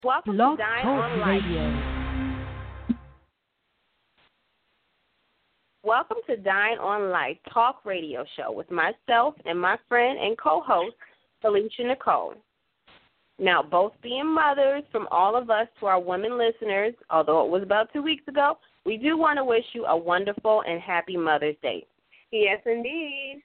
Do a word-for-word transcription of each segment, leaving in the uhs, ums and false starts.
Welcome Blog to Dine Talk on Life. Radio. Welcome to Dine on Life Talk Radio Show with myself and my friend and co-host, Felicia Nicole. Now, both being mothers, from all of us to our women listeners, although it was about two weeks ago, we do want to wish you a wonderful and happy Mother's Day. Yes, indeed.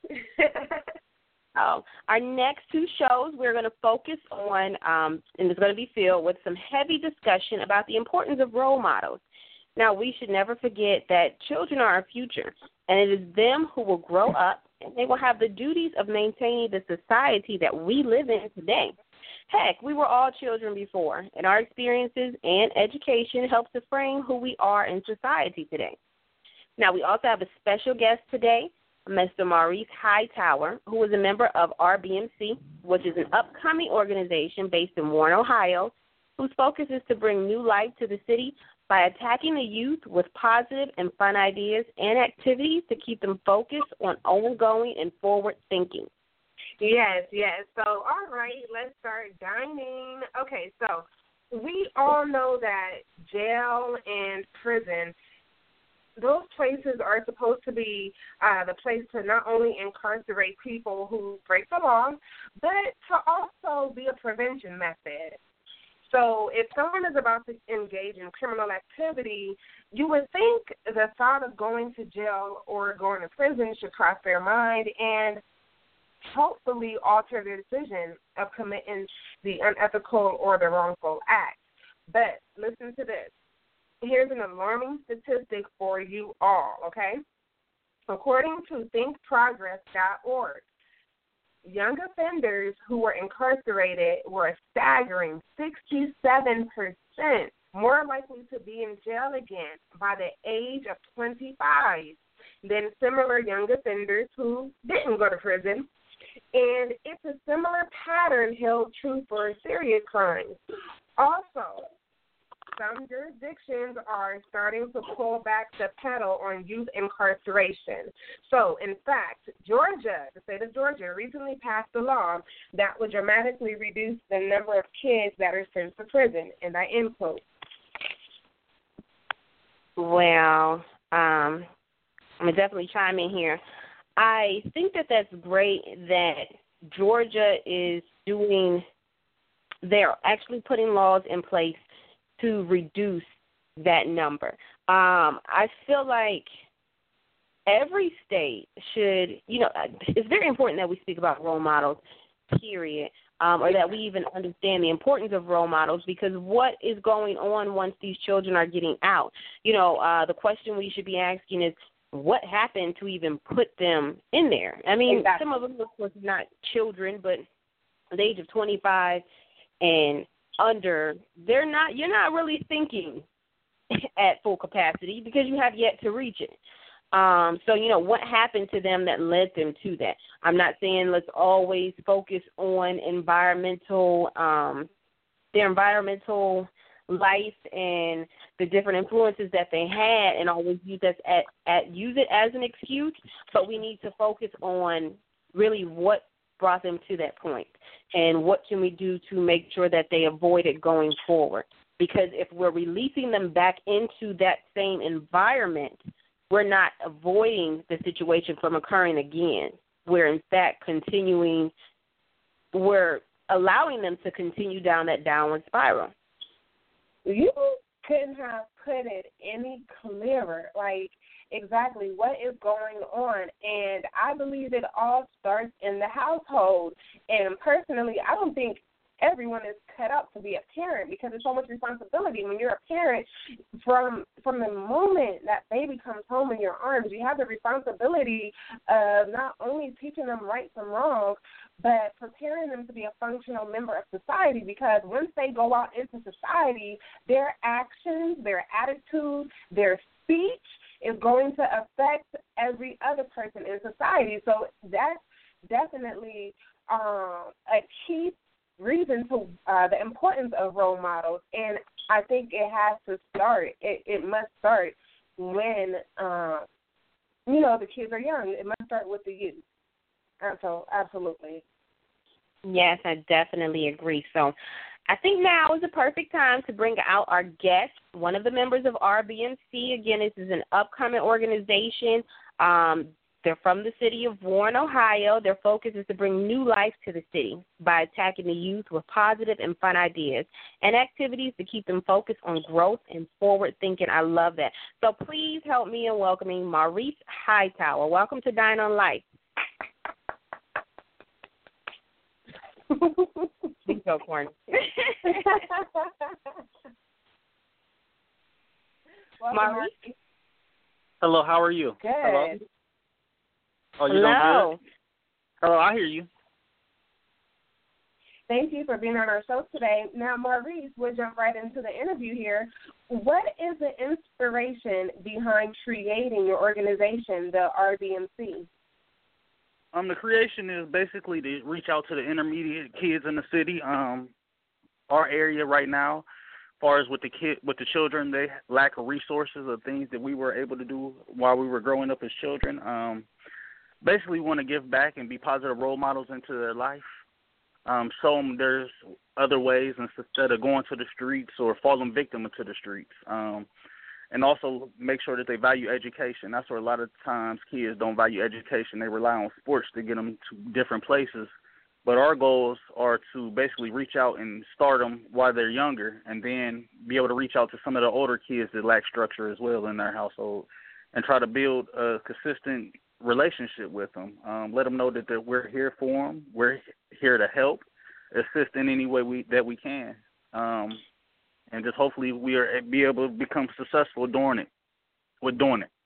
Um, our next two shows, we're going to focus on, um, and it's going to be filled with some heavy discussion about the importance of role models. Now, we should never forget that children are our future, and it is them who will grow up, and they will have the duties of maintaining the society that we live in today. Heck, we were all children before, and our experiences and education helps to frame who we are in society today. Now, we also have a special guest today, Mister Maurice Hightower, who is a member of R B M C, which is an upcoming organization based in Warren, Ohio, whose focus is to bring new life to the city by attacking the youth with positive and fun ideas and activities to keep them focused on ongoing and forward thinking. Yes, yes. So, all right, let's start dining. Okay, so we all know that jail and prison, those places are supposed to be uh, the place to not only incarcerate people who break the law, but to also be a prevention method. So if someone is about to engage in criminal activity, you would think the thought of going to jail or going to prison should cross their mind and hopefully alter their decision of committing the unethical or the wrongful act. But listen to this. Here's an alarming statistic for you all, okay? According to think progress dot org, young offenders who were incarcerated were a staggering sixty-seven percent more likely to be in jail again by the age of twenty-five than similar young offenders who didn't go to prison. And it's a similar pattern held true for serious crimes. Also, some jurisdictions are starting to pull back the pedal on youth incarceration. So, in fact, Georgia, the state of Georgia, recently passed a law that would dramatically reduce the number of kids that are sent to prison, and I end quote. Well, um, I'm going to definitely chime in here. I think that that's great that Georgia is doing, they're actually putting laws in place to reduce that number. Um, I feel like every state should, you know, it's very important that we speak about role models, period, um, or that we even understand the importance of role models, because what is going on once these children are getting out? You know, uh, the question we should be asking is, what happened to even put them in there? I mean, exactly. Some of them, of course, not children, but at the age of twenty-five and under, they're not, you're not really thinking at full capacity because you have yet to reach it. Um, so, you know, what happened to them that led them to that? I'm not saying let's always focus on environmental, um, their environmental life and the different influences that they had, and always use this at, at use it as an excuse, but we need to focus on really what brought them to that point, and what can we do to make sure that they avoid it going forward. Because if we're releasing them back into that same environment, we're not avoiding the situation from occurring again. We're, in fact, continuing, we're allowing them to continue down that downward spiral. You couldn't have put it any clearer. Like, exactly what is going on, and I believe it all starts in the household. And personally, I don't think everyone is cut out to be a parent, because it's so much responsibility. When you're a parent, from from the moment that baby comes home in your arms, you have the responsibility of not only teaching them right from wrong, but preparing them to be a functional member of society, because once they go out into society, their actions, their attitude, their speech is going to affect every other person in society. So that's definitely um, a key reason to uh, the importance of role models. And I think it has to start, it, it must start when, uh, you know, the kids are young. It must start with the youth. So, absolutely. Yes, I definitely agree. So I think now is the perfect time to bring out our guest, one of the members of R B M C. Again, this is an upcoming organization. Um, they're from the city of Warren, Ohio. Their focus is to bring new life to the city by attacking the youth with positive and fun ideas and activities to keep them focused on growth and forward thinking. I love that. So please help me in welcoming Maurice Hightower. Welcome to Dine on Life. He's so corny. Maurice? Hello, how are you? Good. Hello? Oh, you Hello. doing good? Hello, I hear you. Thank you for being on our show today. Now, Maurice, we'll jump right into the interview here. What is the inspiration behind creating your organization, the R B M C? Um, the creation is basically to reach out to the intermediate kids in the city. Um, our area right now, as far as with the kid, with the children, they lack of resources of things that we were able to do while we were growing up as children. Um, basically, want to give back and be positive role models into their life. Um, show them there's other ways instead of going to the streets or falling victim into the streets. Um, And also make sure that they value education. That's where a lot of times kids don't value education. They rely on sports to get them to different places. But our goals are to basically reach out and start them while they're younger and then be able to reach out to some of the older kids that lack structure as well in their household and try to build a consistent relationship with them. Um, let them know that, that we're here for them. We're here to help, assist in any way we, that we can. Um, And just hopefully we are be able to become successful doing it. With doing it.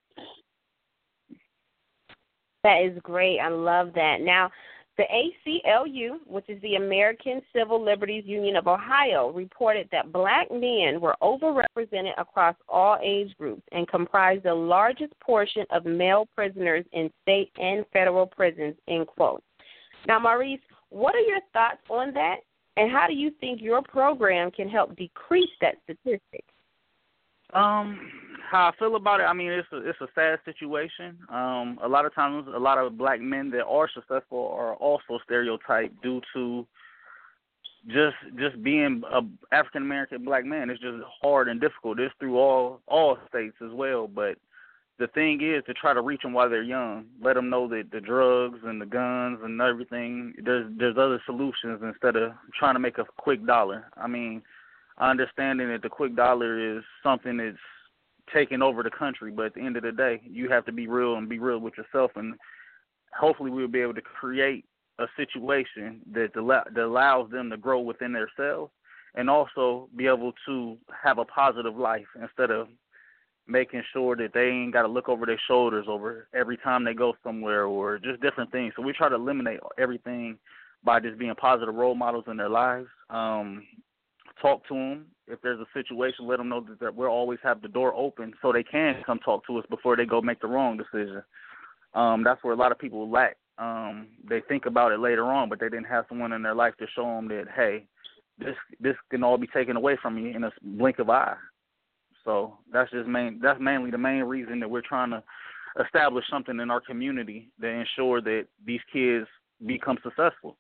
That is great. I love that. Now, the A C L U, which is the American Civil Liberties Union of Ohio, reported that black men were overrepresented across all age groups and comprised the largest portion of male prisoners in state and federal prisons, end quote. Now, Maurice, what are your thoughts on that? And how do you think your program can help decrease that statistic? Um, how I feel about it, I mean, it's a, it's a sad situation. Um, a lot of times, a lot of black men that are successful are also stereotyped due to just just being a African American black man. It's just hard and difficult. It's through all all states as well, but the thing is to try to reach them while they're young. Let them know that the drugs and the guns and everything, there's there's other solutions instead of trying to make a quick dollar. I mean, understanding that the quick dollar is something that's taking over the country, but at the end of the day, you have to be real and be real with yourself, and hopefully we'll be able to create a situation that, allow, that allows them to grow within themselves and also be able to have a positive life instead of making sure that they ain't got to look over their shoulders over every time they go somewhere or just different things. So we try to eliminate everything by just being positive role models in their lives. Um, talk to them. If there's a situation, let them know that, that we'll always have the door open so they can come talk to us before they go make the wrong decision. Um, that's where a lot of people lack. Um, they think about it later on, but they didn't have someone in their life to show them that, hey, this this can all be taken away from you in a blink of an eye. So that's just main. That's mainly the main reason that we're trying to establish something in our community to ensure that these kids become successful.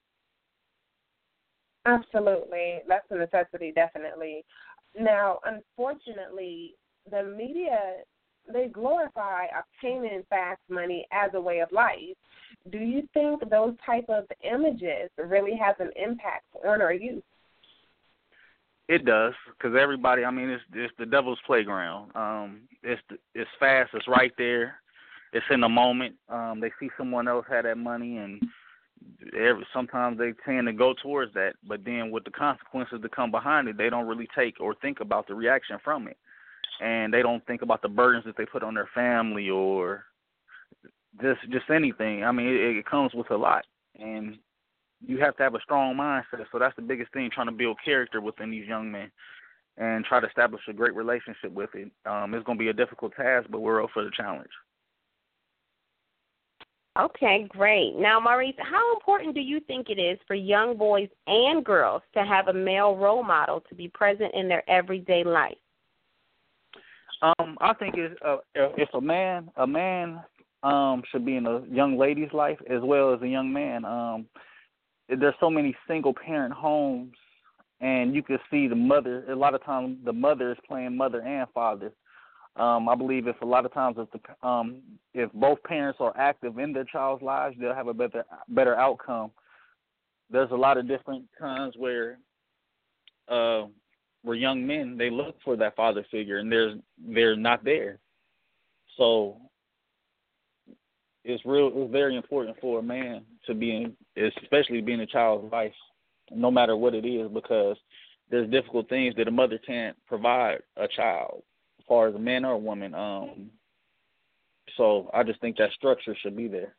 Absolutely. That's a necessity, definitely. Now, unfortunately, the media, they glorify obtaining fast money as a way of life. Do you think those type of images really have an impact on our youth? It does, because everybody, I mean, it's, it's the devil's playground. Um, it's it's fast, it's right there, it's in the moment. Um, they see someone else have that money, and every, sometimes they tend to go towards that. But then with the consequences that come behind it, they don't really take or think about the reaction from it. And they don't think about the burdens that they put on their family or just just anything. I mean, it, it comes with a lot. And you have to have a strong mindset. So that's the biggest thing, trying to build character within these young men and try to establish a great relationship with it. Um, it's going to be a difficult task, but we're up for the challenge. Okay, great. Now, Maurice, how important do you think it is for young boys and girls to have a male role model to be present in their everyday life? Um, I think if, uh, if a man, a man um, should be in a young lady's life as well as a young man. Um, there's so many single-parent homes and you can see the mother. A lot of times, the mother is playing mother and father. Um, I believe if a lot of times if the um, if both parents are active in their child's lives, they'll have a better better outcome. There's a lot of different times where uh, where young men, they look for that father figure, and there's they're not there. So it's real. It's very important for a man to be in, especially being a child's life, no matter what it is, because there's difficult things that a mother can't provide a child, as far as a man or a woman. Um, so I just think that structure should be there.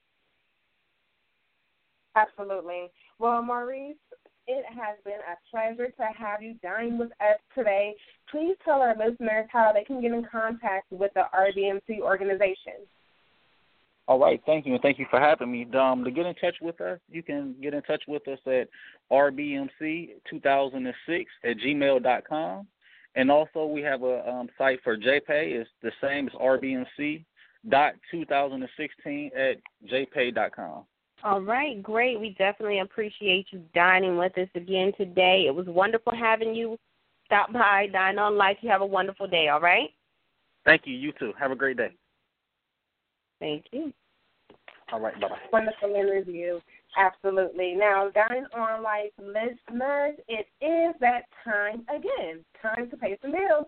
Absolutely. Well, Maurice, it has been a pleasure to have you dine with us today. Please tell our listeners how they can get in contact with the R B M C organization. All right, thank you, and thank you for having me. Um, to get in touch with us, you can get in touch with us at R B M C two thousand six at gmail dot com. And also we have a um, site for J P A Y. It's the same as R B M C dot two thousand sixteen at J P A Y dot com. All right, great. We definitely appreciate you dining with us again today. It was wonderful having you stop by, Dine on Life. You have a wonderful day, all right? Thank you. You too. Have a great day. Thank you. All right, bye-bye. Wonderful interview. Absolutely. Now, Dine on Life listeners, it is that time again. Time to pay some bills.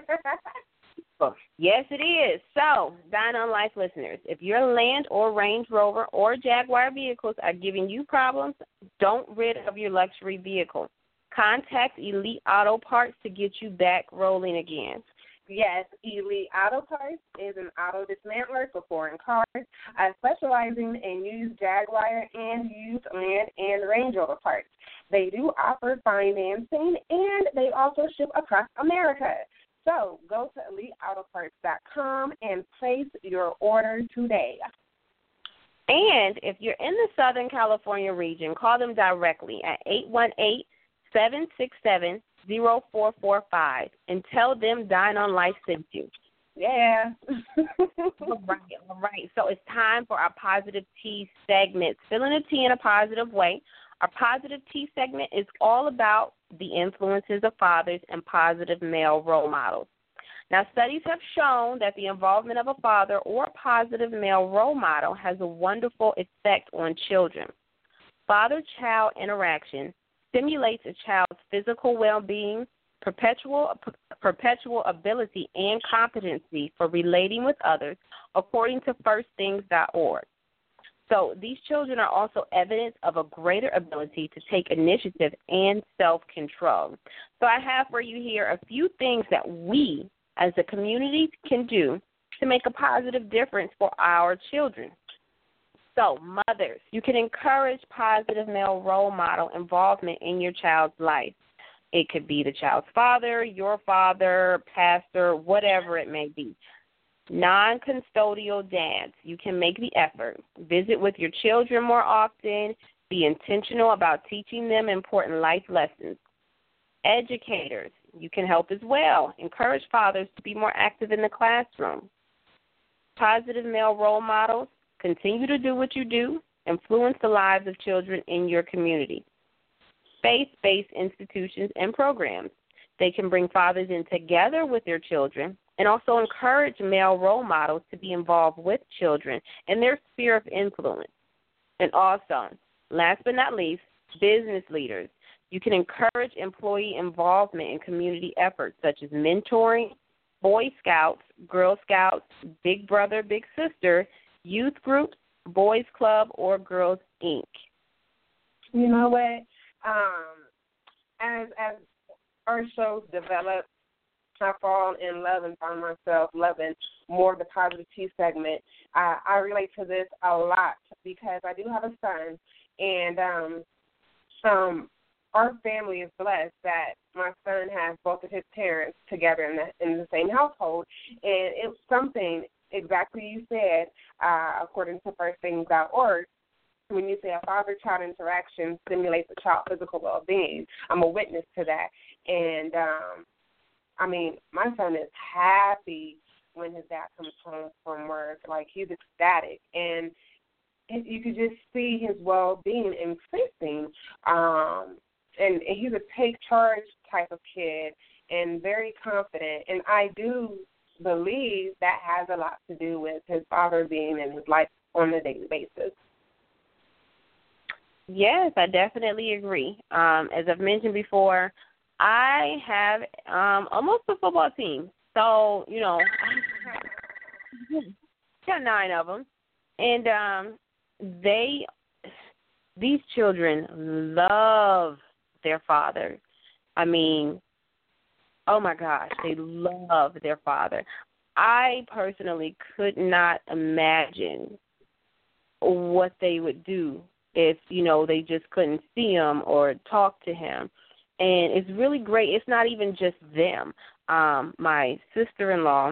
Yes, it is. So, Dine on Life listeners, if your Land or Range Rover or Jaguar vehicles are giving you problems, don't rid of your luxury vehicle. Contact Elite Auto Parts to get you back rolling again. Yes, Elite Auto Parts is an auto dismantler for foreign cars, uh, specializing in used Jaguar and used Land and Range Rover parts. They do offer financing, and they also ship across America. So go to elite auto parts dot com and place your order today. And if you're in the Southern California region, call them directly at eight one eight, seven six seven, zero four four five and tell them Dine on Life sent you. Yeah. All right, all right. So it's time for our Positive Tea segment, spilling the tea in a positive way. Our Positive Tea segment is all about the influences of fathers and positive male role models. Now, studies have shown that the involvement of a father or a positive male role model has a wonderful effect on children. Father-child interaction stimulates a child's physical well-being, perpetual perpetual ability, and competency for relating with others, according to first things dot org. So these children are also evidence of a greater ability to take initiative and self-control. So I have for you here a few things that we as a community can do to make a positive difference for our children. So mothers, you can encourage positive male role model involvement in your child's life. It could be the child's father, your father, pastor, whatever it may be. Non-custodial dads, you can make the effort. Visit with your children more often. Be intentional about teaching them important life lessons. Educators, you can help as well. Encourage fathers to be more active in the classroom. Positive male role models, continue to do what you do. Influence the lives of children in your community. Faith-based institutions and programs, they can bring fathers in together with their children and also encourage male role models to be involved with children in their sphere of influence. And also, last but not least, business leaders. You can encourage employee involvement in community efforts such as mentoring, Boy Scouts, Girl Scouts, Big Brother, Big Sister, youth groups, Boys Club, or Girls Incorporated. You know what? Um, as as our shows develop, I fall in love and find myself loving more of the Positive Tea segment. I, I relate to this a lot because I do have a son, and um, um, our family is blessed that my son has both of his parents together in the, in the same household, and it's something exactly you said, uh, according to first things dot org. When you say a father-child interaction stimulates a child's physical well-being, I'm a witness to that. And, um, I mean, my son is happy when his dad comes home from work. Like, he's ecstatic. And you could just see his well-being increasing um, and he's a take charge type of kid and very confident. And I do believe that has a lot to do with his father being in his life on a daily basis. Yes, I definitely agree. Um, as I've mentioned before, I have um, almost a football team. So, you know, I got nine of them. And um, they, these children love their father. I mean, oh, my gosh, they love their father. I personally could not imagine what they would do if, you know, they just couldn't see him or talk to him. And it's really great. It's not even just them. Um, my sister-in-law,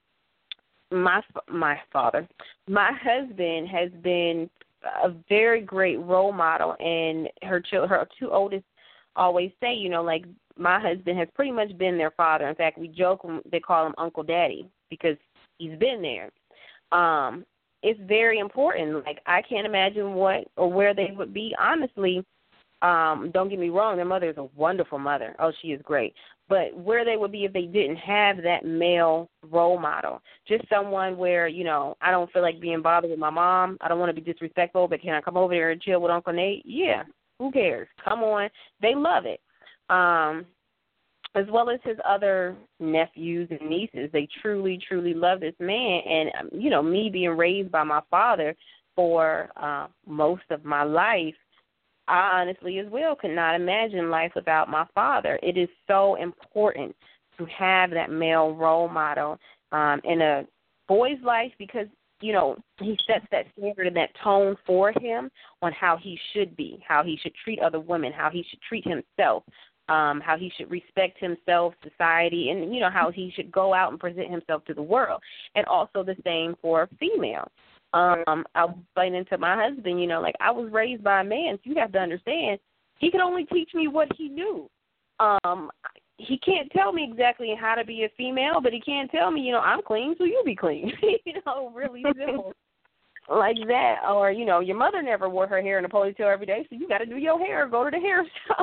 my my father, my husband has been a very great role model, and her children, her two oldest always say, you know, like, my husband has pretty much been their father. In fact, we joke when they call him Uncle Daddy because he's been there. Um, it's very important. Like, I can't imagine what or where they would be, honestly. Um, don't get me wrong, their mother is a wonderful mother. Oh, she is great. But where they would be if they didn't have that male role model, just someone where, you know, I don't feel like being bothered with my mom. I don't want to be disrespectful, but can I come over there and chill with Uncle Nate? Yeah, who cares? Come on. They love it. Um, as well as his other nephews and nieces. They truly, truly love this man. And, um, you know, me being raised by my father for uh, most of my life, I honestly as well could not imagine life without my father. It is so important to have that male role model um, in a boy's life because, you know, he sets that standard and that tone for him on how he should be, how he should treat other women, how he should treat himself, um, how he should respect himself, society, and, you know, how he should go out and present himself to the world. And also the same for a female. Um, I was explaining to my husband, you know, like, I was raised by a man, so you have to understand, he could only teach me what he knew. Um, he can't tell me exactly how to be a female, but he can tell me, you know, I'm clean, so you be clean. You know, really simple like that. Or, you know, your mother never wore her hair in a ponytail every day, so you got to do your hair, go to the hair shop.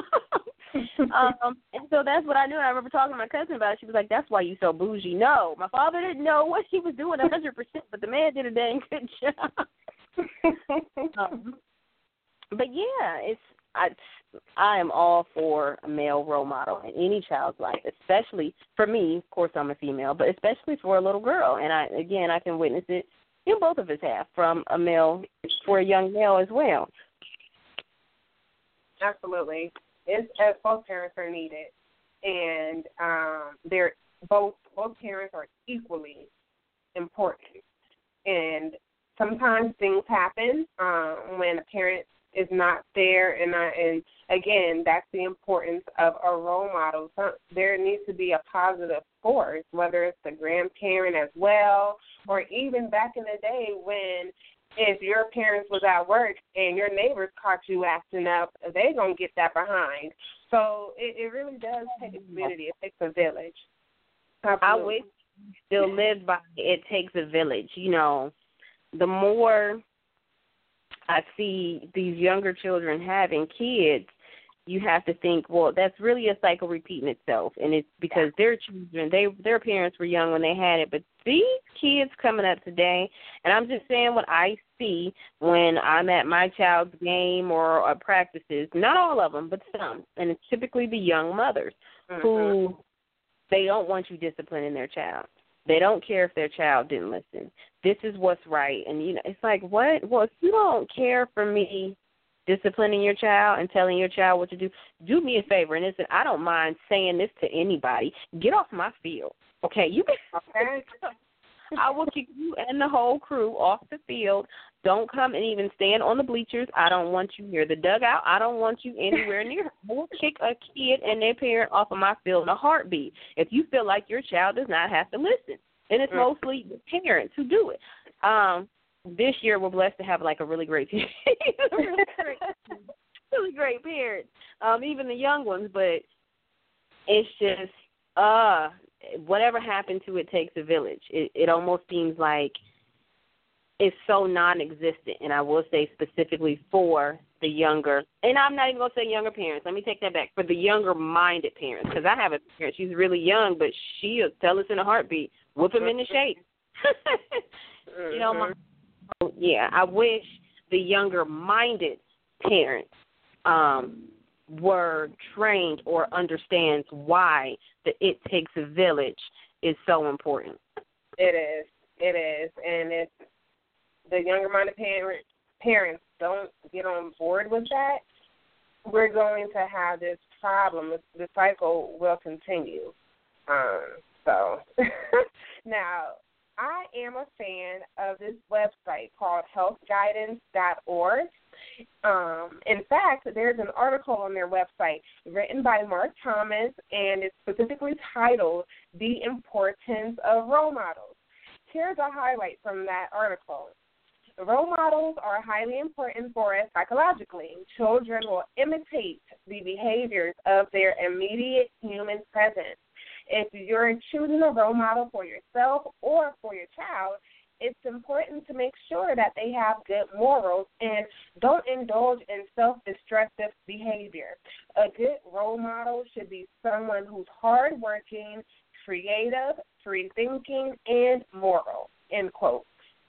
um, and so that's what I knew. And I remember talking to my cousin about it. She was like, that's why you so bougie. No, my father didn't know what he was doing one hundred percent, but the man did a dang good job. um, but, yeah, it's I, I am all for a male role model in any child's life, especially for me. Of course, I'm a female, but especially for a little girl. And, I again, I can witness it. You know, both of us have from a male for a young male as well. Absolutely. It's, as both parents are needed, and um, they're both both parents are equally important. And sometimes things happen um, when a parent is not there, and, I, and again, that's the importance of a role model. So there needs to be a positive force, whether it's the grandparent as well, or even back in the day when if your parents was at work and your neighbors caught you acting up, they're going to get that behind. So it, it really does take a community. It takes a village. Absolutely. I wish still live by it takes a village. You know, the more I see these younger children having kids, you have to think, well, that's really a cycle repeating itself. And it's because their children, they their parents were young when they had it. But these kids coming up today, and I'm just saying what I see when I'm at my child's game or, or practices, not all of them, but some. And it's typically the young mothers mm-hmm. who they don't want you disciplining their child. They don't care if their child didn't listen. This is what's right. And, you know, it's like, what? Well, if you don't care for me disciplining your child and telling your child what to do, do me a favor. And listen, I don't mind saying this to anybody. Get off my field, okay? You can, okay. I will kick you and the whole crew off the field. Don't come and even stand on the bleachers. I don't want you near the dugout. I don't want you anywhere near. I will kick a kid and their parent off of my field in a heartbeat if you feel like your child does not have to listen. And it's mm. mostly the parents who do it. Um, this year we're blessed to have like a really great team, really great, really great parents, um, even the young ones. But it's just uh, whatever happened to it takes a village. It, it almost seems like it's so non-existent, and I will say specifically for the younger, and I'm not even going to say younger parents. Let me take that back. For the younger-minded parents, because I have a parent. She's really young, but she'll tell us in a heartbeat, whoop him in the shape. You know, my, yeah, I wish the younger-minded parents um, were trained or understands why the it takes a village is so important. It is. It is. And if the younger-minded parent, parents don't get on board with that, we're going to have this problem. The cycle will continue. Um, so, now, I am a fan of this website called health guidance dot org. Um, in fact, there's an article on their website written by Mark Thomas, and it's specifically titled The Importance of Role Models. Here's a highlight from that article. Role models are highly important for us psychologically. Children will imitate the behaviors of their immediate human presence. If you're choosing a role model for yourself or for your child, it's important to make sure that they have good morals and don't indulge in self-destructive behavior. A good role model should be someone who's hardworking, creative, free-thinking, and moral, end quote.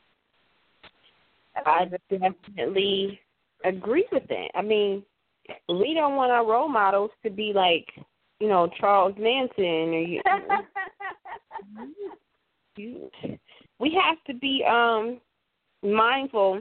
I definitely agree with that. I mean, we don't want our role models to be like, you know, Charles Manson or you. you we have to be um, mindful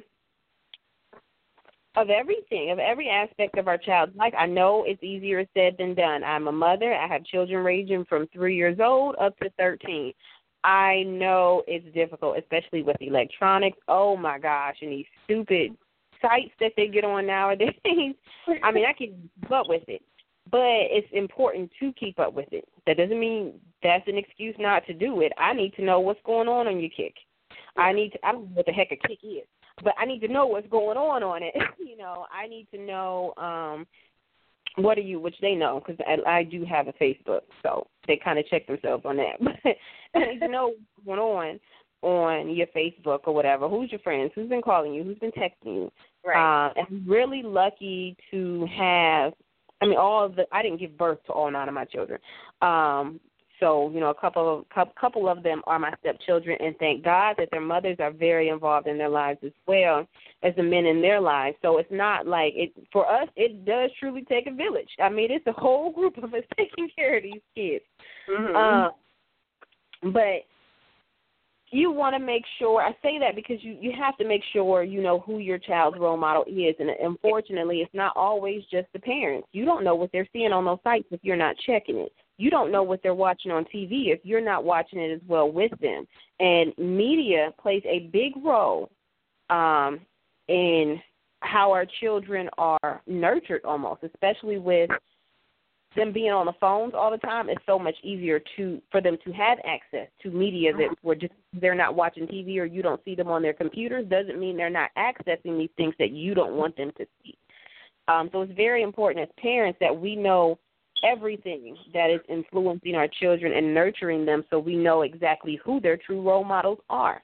of everything, of every aspect of our child's life. I know it's easier said than done. I'm a mother. I have children ranging from three years old up to thirteen. I know it's difficult, especially with electronics. Oh, my gosh, and these stupid sites that they get on nowadays. I mean, I can keep up with it, but it's important to keep up with it. That doesn't mean that's an excuse not to do it. I need to know what's going on on your Kik. I need to, I don't know what the heck a Kik is, but I need to know what's going on on it. You know, I need to know um, what are you, which they know, because I, I do have a Facebook, so they kind of check themselves on that. But I need to know what's going on on your Facebook or whatever. Who's your friends? Who's been calling you? Who's been texting you? Right. Uh, and I'm really lucky to have, I mean, all of the, I didn't give birth to all nine of my children. Um, so, you know, a couple of, couple of them are my stepchildren, and thank God that their mothers are very involved in their lives as well as the men in their lives. So it's not like, it for us, it does truly take a village. I mean, it's a whole group of us taking care of these kids. Mm-hmm. Uh, but you want to make sure, I say that because you, you have to make sure you know who your child's role model is. And unfortunately, it's not always just the parents. You don't know what they're seeing on those sites if you're not checking it. You don't know what they're watching on T V if you're not watching it as well with them. And media plays a big role um, in how our children are nurtured almost, especially with them being on the phones all the time. It's so much easier to for them to have access to media that we're just they're not watching T V or you don't see them on their computers doesn't mean they're not accessing these things that you don't want them to see. Um, so it's very important as parents that we know everything that is influencing our children and nurturing them so we know exactly who their true role models are.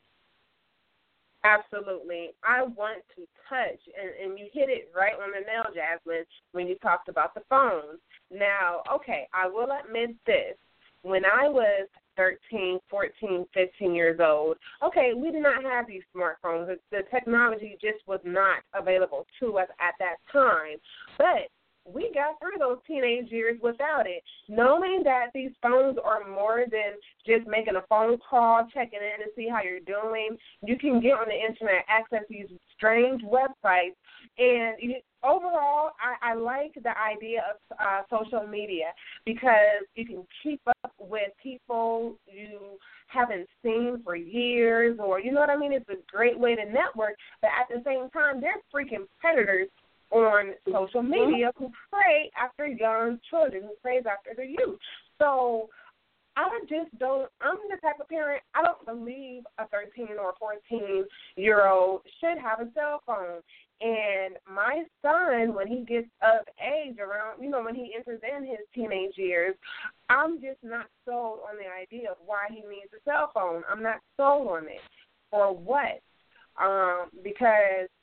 Absolutely. I want to touch, and, and you hit it right on the nail, Jasmine, when you talked about the phones. Now, okay, I will admit this. When I was thirteen, fourteen, fifteen years old, okay, we did not have these smartphones. The, the technology just was not available to us at that time. But we got through those teenage years without it, knowing that these phones are more than just making a phone call, checking in to see how you're doing. You can get on the internet, access these strange websites, and you, overall, I, I like the idea of uh, social media because you can keep up with people you haven't seen for years, or you know what I mean? It's a great way to network, but at the same time, they're freaking predators on social media who prey after young children, who preys after the youth. So I just don't, I'm the type of parent, I don't believe a thirteen or fourteen-year-old should have a cell phone. And my son, when he gets of age around, you know, when he enters in his teenage years, I'm just not sold on the idea of why he needs a cell phone. I'm not sold on it. For what? Um, because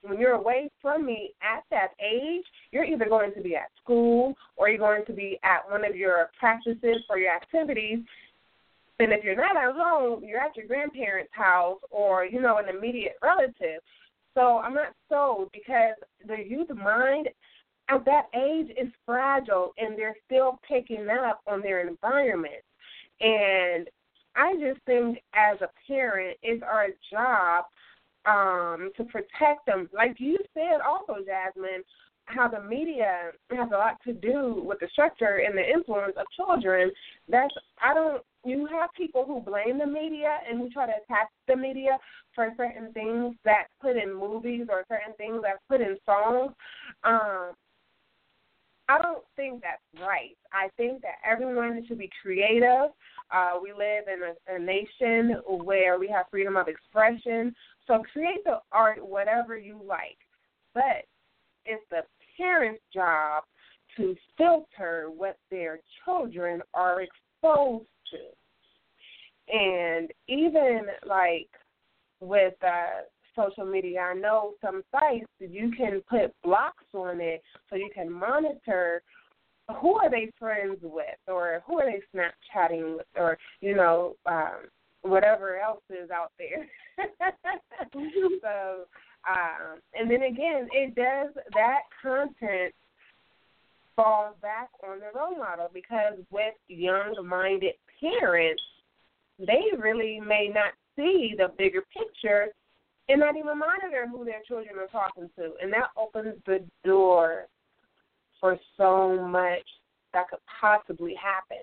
when you're away from me at that age, you're either going to be at school or you're going to be at one of your practices for your activities. And if you're not at home, you're at your grandparents' house or, you know, an immediate relative. So I'm not sold because the youth mind at that age is fragile and they're still picking up on their environment. And I just think as a parent, it's our job um, to protect them. Like you said also, Jasmine, how the media has a lot to do with the structure and the influence of children. That's, I don't, you have people who blame the media and who try to attack the media for certain things that's put in movies or certain things that's put in songs. Um, I don't think that's right. I think that everyone should be creative. Uh, we live in a, a nation where we have freedom of expression. So create the art whatever you like. But it's the parents' job to filter what their children are exposed to. And even like with uh, social media, I know some sites you can put blocks on it so you can monitor who are they friends with or who are they Snapchatting with or, you know, um, whatever else is out there. so, um, and then again, it does, that content falls back on the role model because with young-minded parents, they really may not see the bigger picture and not even monitor who their children are talking to. And that opens the door for so much that could possibly happen.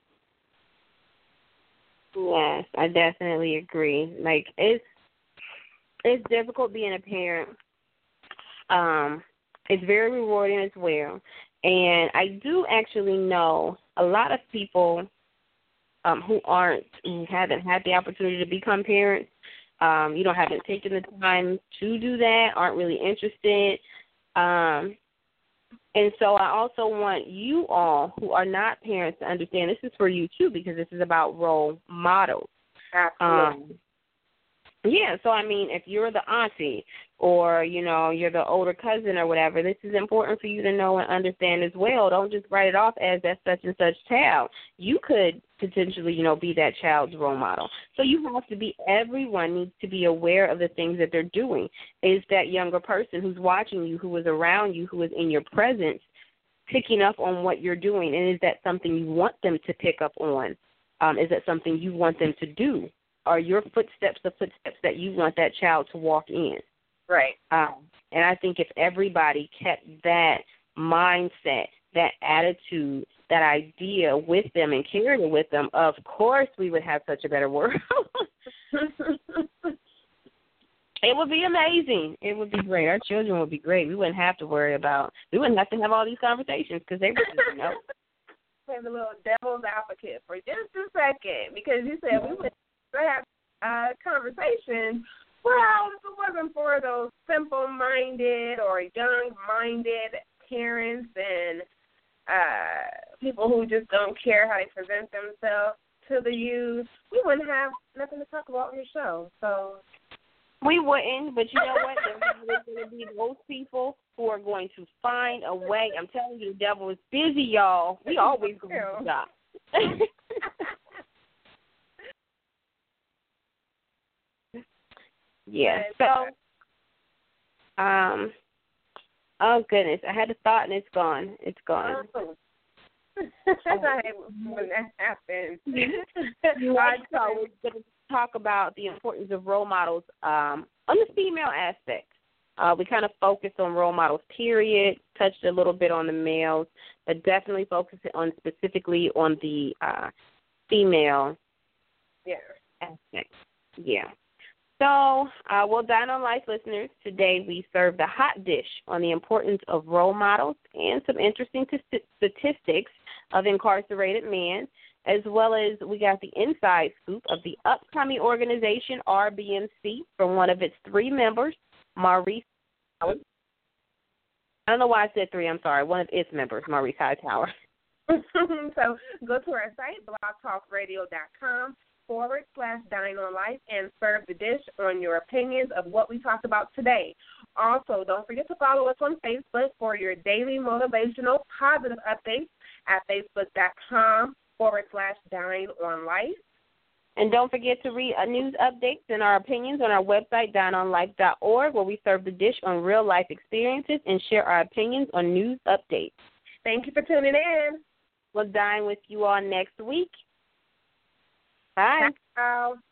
Yes, I definitely agree. Like, it's it's difficult being a parent. Um, it's very rewarding as well. And I do actually know a lot of people um, who aren't, who haven't had the opportunity to become parents, um, you know, haven't taken the time to do that, aren't really interested. Um, and so I also want you all who are not parents to understand this is for you too, because this is about role models. Absolutely. Um, yeah, so I mean, if you're the auntie or, you know, you're the older cousin or whatever, this is important for you to know and understand as well. Don't just write it off as that such and such child. You could potentially, you know, be that child's role model. So you have to be, everyone needs to be aware of the things that they're doing. Is that younger person who's watching you, who is around you, who is in your presence, picking up on what you're doing? And is that something you want them to pick up on? Um, is that something you want them to do? Are your footsteps the footsteps that you want that child to walk in? Right. Um, and I think if everybody kept that mindset, that attitude, that idea with them and carried it with them, of course we would have such a better world. It would be amazing. It would be great. Our children would be great. We wouldn't have to worry about, we wouldn't have to have all these conversations because they would just know. Play the little devil's advocate for just a second because you said we would have uh, conversations. Well, if it wasn't for those simple-minded or young-minded parents and uh, people who just don't care how they present themselves to the youth, we wouldn't have nothing to talk about on your show. So we wouldn't, but you know what? There's going to be those people who are going to find a way. I'm telling you, the devil is busy, y'all. We always go to the job. Yeah. So, um, oh goodness, I had a thought and it's gone. It's gone. Oh. I hate when that happens. Right, so we're going to talk about the importance of role models um, on the female aspect. Uh, we kind of focused on role models, period, touched a little bit on the males, but definitely focused on specifically on the uh, female yeah. aspect. Yeah. So, uh, well, Dine on Life listeners, today we served the hot dish on the importance of role models and some interesting t- statistics of incarcerated men, as well as we got the inside scoop of the upcoming organization, R B M C, from one of its three members, Maurice Howard. I don't know why I said three, I'm sorry, one of its members, Maurice Hightower. So go to our site, blog talk radio dot com. forward slash dine on life and serve the dish on your opinions of what we talked about today. Also, don't forget to follow us on Facebook for your daily motivational positive updates at facebook.com forward slash dine on life. And don't forget to read our news updates and our opinions on our website, dine on life dot org, where we serve the dish on real-life experiences and share our opinions on news updates. Thank you for tuning in. We'll dine with you all next week. Bye. Ciao.